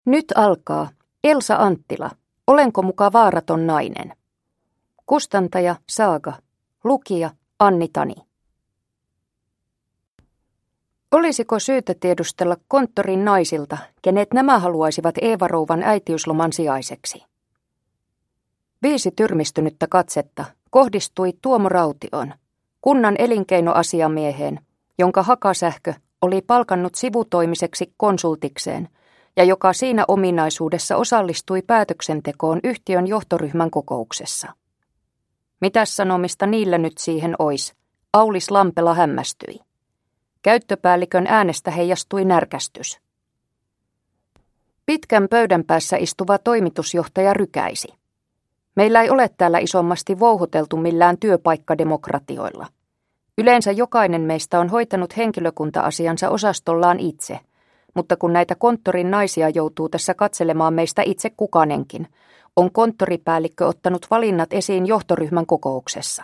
Nyt alkaa Elsa Anttila, Olenko muka vaaraton nainen? Kustantaja Saaga, lukija Anni Tani. Olisiko syytä tiedustella konttorin naisilta, kenet nämä haluaisivat Eeva-rouvan äitiysloman sijaiseksi? 5 tyrmistynyttä katsetta kohdistui Tuomo Rautioon, kunnan elinkeinoasiamieheen, jonka Hakasähkö oli palkannut sivutoimiseksi konsultikseen ja joka siinä ominaisuudessa osallistui päätöksentekoon yhtiön johtoryhmän kokouksessa. Mitäs sanomista niillä nyt siihen ois? Aulis Lampela hämmästyi. Käyttöpäällikön äänestä heijastui närkästys. Pitkän pöydän päässä istuva toimitusjohtaja rykäisi. Meillä ei ole täällä isommasti vouhoteltu millään työpaikkademokratioilla. Yleensä jokainen meistä on hoitanut henkilökunta-asiansa osastollaan itse, mutta kun näitä konttorin naisia joutuu tässä katselemaan meistä itse kukanenkin, on konttoripäällikkö ottanut valinnat esiin johtoryhmän kokouksessa.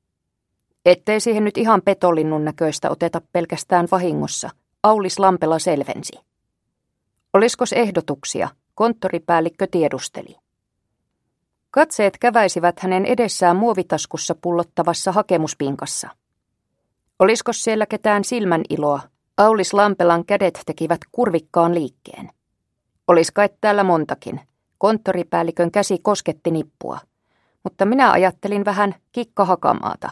Ettei siihen nyt ihan petolinnun näköistä oteta pelkästään vahingossa, Aulis Lampela selvensi. Oliskos ehdotuksia, konttoripäällikkö tiedusteli. Katseet käväisivät hänen edessään muovitaskussa pullottavassa hakemuspinkassa. Oliskos siellä ketään silmän iloa, Aulis Lampelan kädet tekivät kurvikkaan liikkeen. Olis kai täällä montakin, konttoripäällikön käsi kosketti nippua, mutta minä ajattelin vähän Kikka Hakamaata.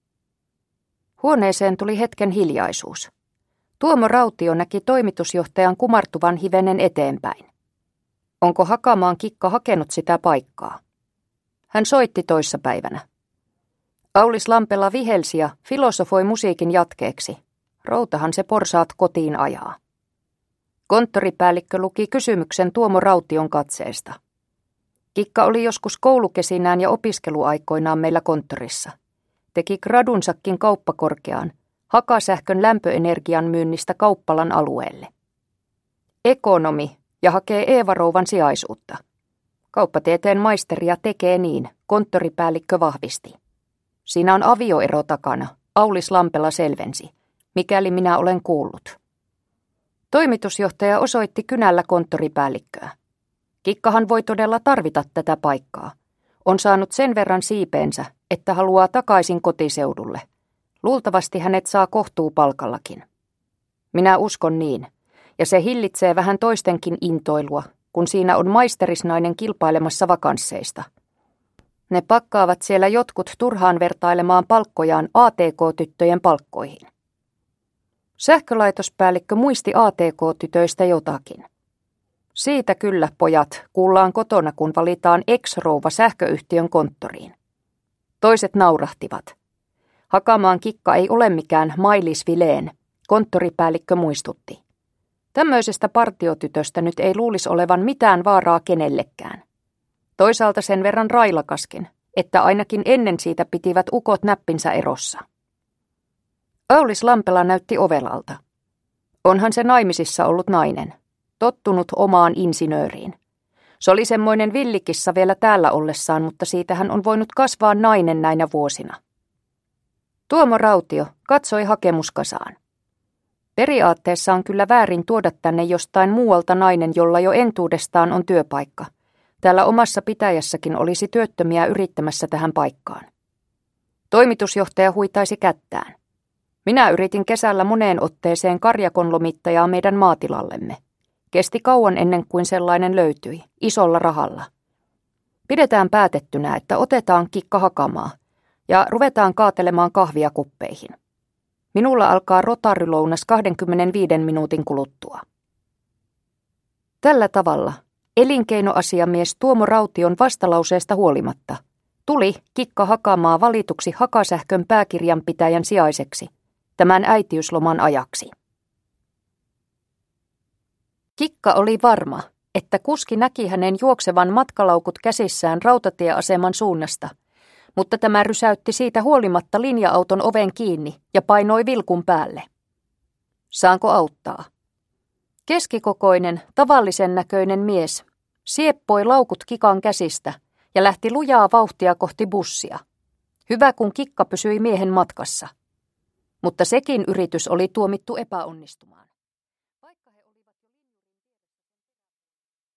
Huoneeseen tuli hetken hiljaisuus. Tuomo Rautio näki toimitusjohtajan kumartuvan hivenen eteenpäin. Onko Hakamaan Kikka hakenut sitä paikkaa? Hän soitti toissapäivänä. Aulis Lampela vihelsi ja filosofoi musiikin jatkeeksi. Routahan se porsaat kotiin ajaa. Konttoripäällikkö luki kysymyksen Tuomo Raution katseesta. Kikka oli joskus koulukesinään ja opiskeluaikoinaan meillä konttorissa. Teki gradunsakin kauppakorkeaan, Hakasähkön lämpöenergian myynnistä Kauppalan alueelle. Ekonomi ja hakee Eeva-rouvan sijaisuutta. Kauppatieteen maisteria tekee niin, konttoripäällikkö vahvisti. Siinä on avioero takana, Aulis Lampela selvensi, mikäli minä olen kuullut. Toimitusjohtaja osoitti kynällä konttoripäällikköä. Kikkahan voi todella tarvita tätä paikkaa. On saanut sen verran siipeensä, että haluaa takaisin kotiseudulle. Luultavasti hänet saa kohtuupalkallakin. Minä uskon niin, ja se hillitsee vähän toistenkin intoilua, kun siinä on maisterisnainen kilpailemassa vakansseista. Ne pakkaavat siellä jotkut turhaan vertailemaan palkkojaan ATK-tyttöjen palkkoihin. Sähkölaitospäällikkö muisti ATK-tytöistä jotakin. Siitä kyllä, pojat, kuullaan kotona, kun valitaan ex-rouva sähköyhtiön konttoriin. Toiset naurahtivat. Hakamaan Kikka ei ole mikään Mailis Vileen, konttoripäällikkö muistutti. Tämmöisestä partiotytöstä nyt ei luulisi olevan mitään vaaraa kenellekään. Toisaalta sen verran railakaskin, että ainakin ennen siitä pitivät ukot näppinsä erossa. Aulis Lampela näytti ovelalta. Onhan se naimisissa ollut nainen, tottunut omaan insinööriin. Se oli semmoinen villikissa vielä täällä ollessaan, mutta siitähän on voinut kasvaa nainen näinä vuosina. Tuomo Rautio katsoi hakemuskasaan. Periaatteessa on kyllä väärin tuoda tänne jostain muualta nainen, jolla jo entuudestaan on työpaikka. Täällä omassa pitäjässäkin olisi työttömiä yrittämässä tähän paikkaan. Toimitusjohtaja huitaisi kättään. Minä yritin kesällä moneen otteeseen karjakon lomittajaa meidän maatilallemme. Kesti kauan ennen kuin sellainen löytyi, isolla rahalla. Pidetään päätettynä, että otetaan Kikka Hakamaa ja ruvetaan kaatelemaan kahvia kuppeihin. Minulla alkaa rotarylounas 25 minuutin kuluttua. Tällä tavalla elinkeinoasiamies Tuomo Raution vastalauseesta huolimatta tuli Kikka Hakamaa valituksi Hakasähkön pääkirjanpitäjän sijaiseksi tämän äitiysloman ajaksi. Kikka oli varma, että kuski näki hänen juoksevan matkalaukut käsissään rautatieaseman suunnasta, mutta tämä rysäytti siitä huolimatta linja-auton oven kiinni ja painoi vilkun päälle. Saanko auttaa? Keskikokoinen, tavallisen näköinen mies sieppoi laukut Kikan käsistä ja lähti lujaa vauhtia kohti bussia. Hyvä, kun Kikka pysyi miehen matkassa. Mutta sekin yritys oli tuomittu epäonnistumaan.